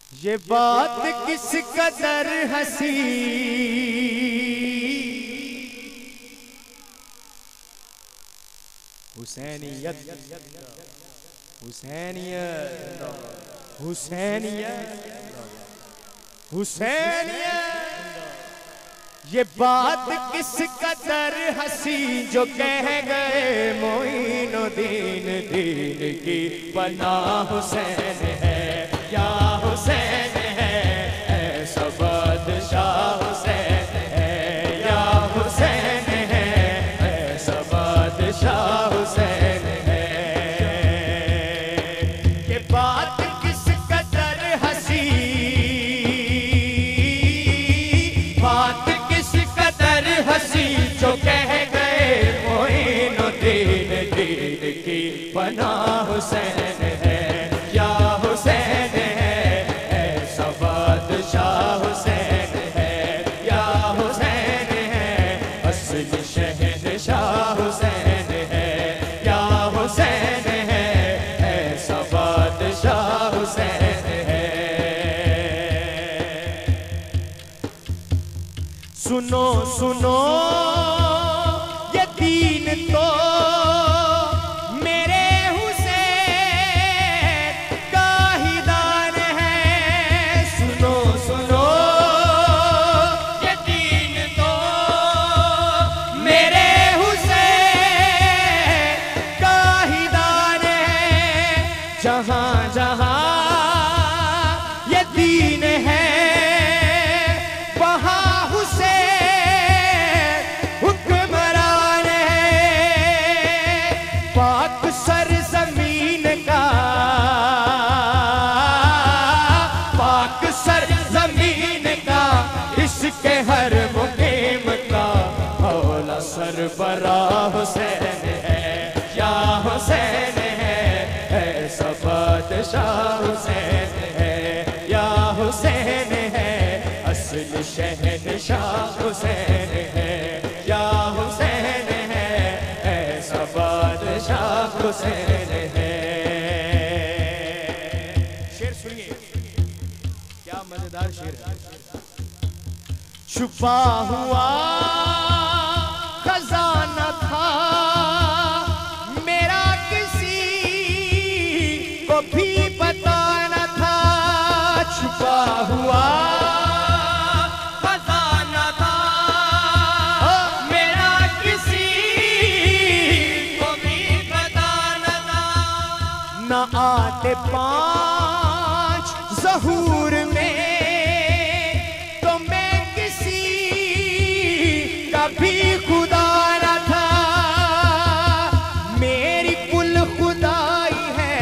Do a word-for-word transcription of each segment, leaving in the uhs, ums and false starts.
ये बात किस कदर हंसी हुसैनियत हुसैनियत हुसैनियत हुसैनियत। ये बात किस कदर हंसी जो कह गए मोइनुद्दीन दीन की पनाह हुसैन है या हुसैन है, ऐसा बादशाह हुसैन है या हुसैन है, ऐसा बादशाह हुसैन है। ये बात किस कदर हंसी, बात किस कदर हंसी जो कह गए मोइनुद्दीन दीन की पनाह हुसैन है या हुसैन है, ऐसा बादशाह हुसैन है या हुसैन है, असली शहंशाह हुसैन है या हुसैन है, ऐसा बादशाह हुसैन है। सुनो सुनो ये दीन तो मेरे हुसैन का ही दान है। सुनो सुनो ये दीन तो मेरे हुसैन का ही दान है। जहां जहां ये दीन है वहां हुसैन हुक्मरान है। पाक सर जमीन का, पाक सर जमीन का, इसके हर मुकीम का मौला सरबराह हुसैन है या हुसैन है, ऐसा बादशाह हुसैन है या हुसैन है, असली शहंशाह हुसैन है या हुसैन है, ऐसा बादशाह हुसैन है। शेर सुनिए, क्या मजेदार शेर है। छुपा हुआ खजाना था मेरा, किसी को भी पता न था। छुपा हुआ खजाना था मेरा, किसी को भी पता न था। न आते पांच ज़हूर में तो मैं किसी का भी खुदा न था। मेरी कुल खुदाई है,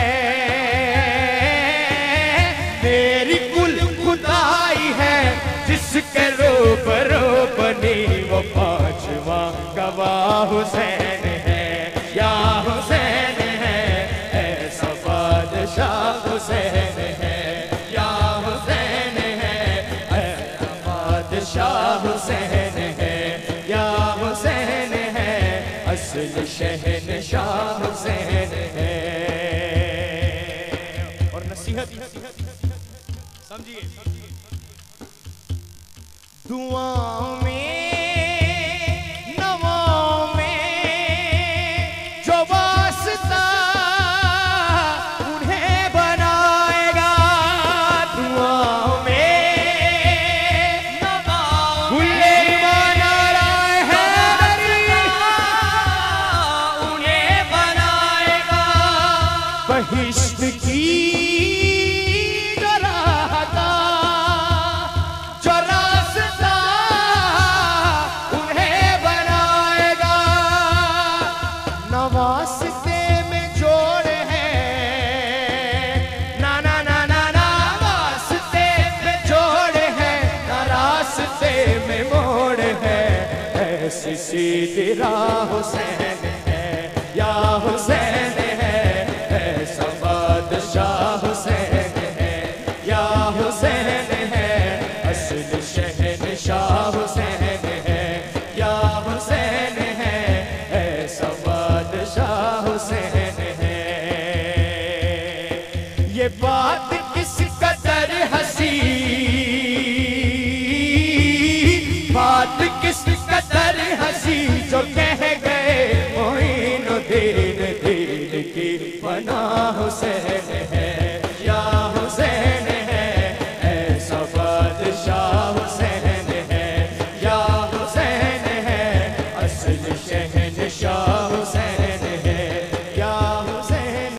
मेरी कुल खुदाई है, जिसके रूबरू बनी वो पांचवा गवाह हुसैन है या हुसैन है, ऐसा बादशाह हुसैन है या हुसैन है, ऐसा बादशाह हुसैन है या हुसैन है, असली शहंशाह हुसैन है। और नसीहत समझिए, दुआओं में नवाओं में जो वास्ता उन्हें बनाएगा। दुआओं में नवाओं में बना रहा है उन्हें बनाएगा। बहिश्त की वास्ते में जोड़ है, ना ना ना ना ना, वास्ते में जोड़ है, ना रास्ते में मोड़ है, ऐसी सीधी राह हुसैन